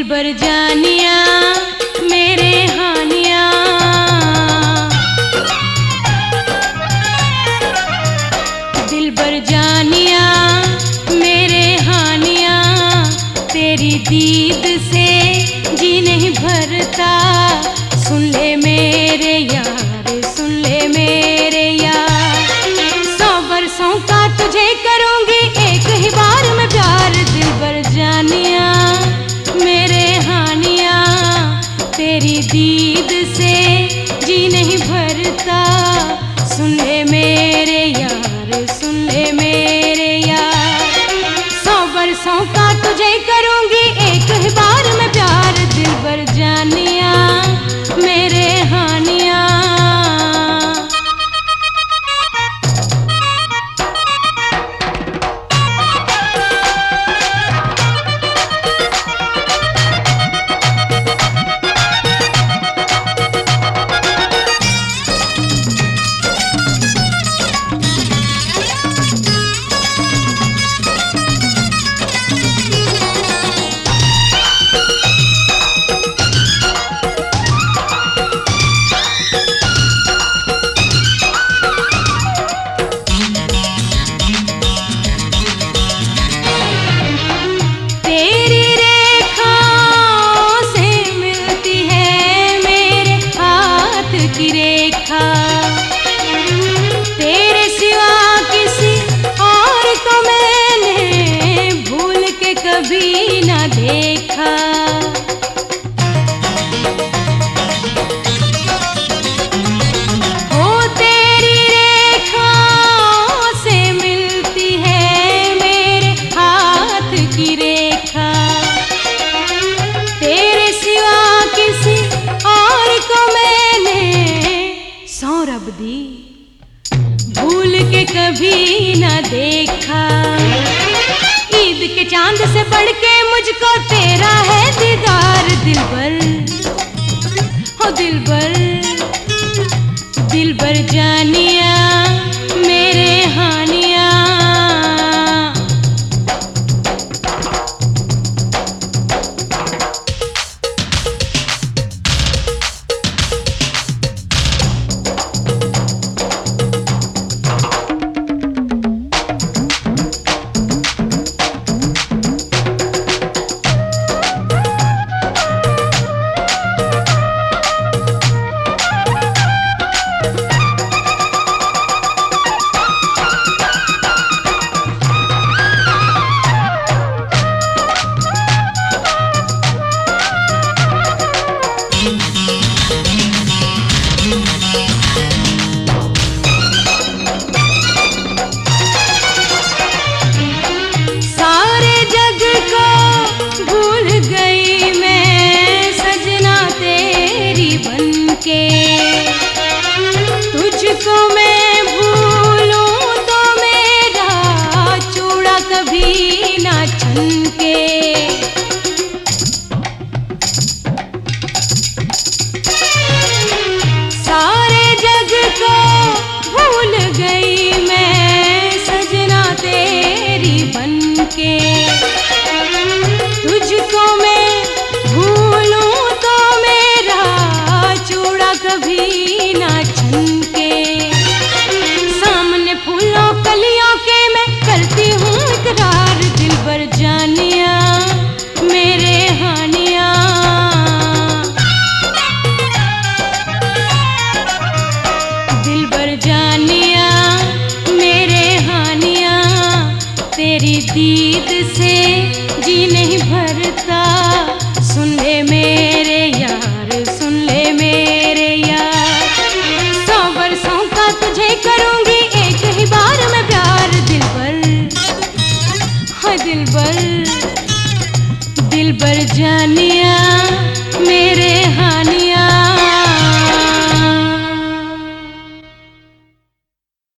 दिलबर जानिया मेरे हानिया, दिलबर जानिया मेरे हानिया, तेरी दीद से जी नहीं भरता। सुन ले मेरे यार, सुन ले मेरे यार, 100 बरसों का तुझे करूंगी एक ही बार में प्यार। दिलबर जानिया मेरे हानिया, तेरी दीद से जी नहीं भरता। सुन ले मेरे यार, सुन ले मेरे यार, 100 बरसों का तुझे करूंगी एक ही बार में प्यार। दिलबर जानिया मेरे हानिया। तेरे सिवा किसी और को मैंने भूल के कभी ना देखा। ओ तेरी रेखाओं से मिलती है मेरे हाथ की रेखा, तेरे सिवा किसी और को मैंने सौरभ दी भूल के कभी ना देखा। ईद के चांद से बढ़ के मुझको तेरा है दीदार। दिलबर हो दिलबर, दिलबर जानिया मेरे हानिया। तुझको मैं भूलूं तो मेरा चूड़ा कभी ना छनके। सारे जग को भूल गई मैं सजना तेरी बनके। तुझको मैं भूलूं तो मेरा चूड़ा कभी ना छनके। सामने फूलों कलियों के मैं करती हूँ इकरार। दिलबर जानिया मेरे हानिया, दिलबर जानिया मेरे हानिया, तेरी दीद से जी नहीं भरता। सुन ले मेरे यार, सुन ले मेरे यार, 100 बरसों का तुझे करूंगी एक ही बार में प्यार। दिलबर हाँ दिलबर, दिलबर जानिया